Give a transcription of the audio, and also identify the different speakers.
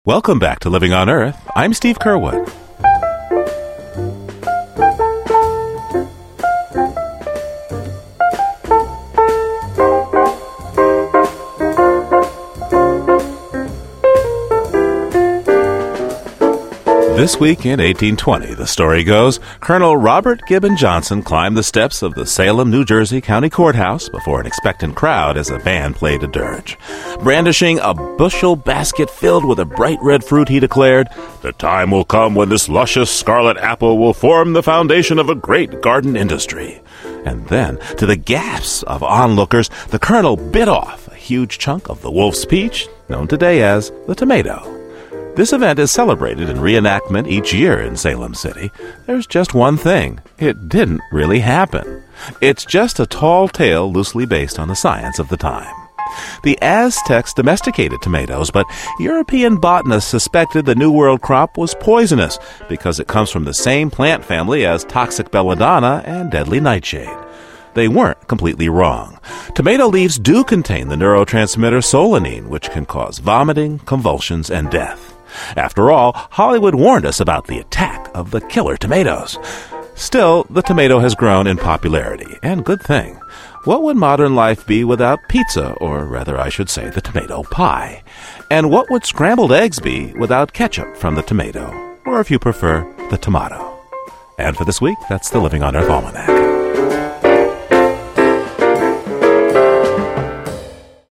Speaker 1: Welcome back to Living on Earth. I'm Steve Curwood. This week in 1820, the story goes, Colonel Robert Gibbon Johnson climbed the steps of the Salem, New Jersey County Courthouse before an expectant crowd as a band played a dirge. Brandishing a bushel basket filled with a bright red fruit, he declared, "The time will come when this luscious scarlet apple will form the foundation of a great garden industry." And then, to the gasps of onlookers, the colonel bit off a huge chunk of the wolf's peach, known today as the tomato. This event is celebrated in reenactment each year in Salem City. There's just one thing. It didn't really happen. It's just a tall tale loosely based on the science of the time. The Aztecs domesticated tomatoes, but European botanists suspected the New World crop was poisonous because it comes from the same plant family as toxic belladonna and deadly nightshade. They weren't completely wrong. Tomato leaves do contain the neurotransmitter solanine, which can cause vomiting, convulsions, and death. After all, Hollywood warned us about the attack of the killer tomatoes. Still, the tomato has grown in popularity, and good thing. What would modern life be without pizza, or rather I should say the tomato pie? And what would scrambled eggs be without ketchup from the tomato? Or if you prefer, the tomato. And for this week, that's the Living on Earth Almanac.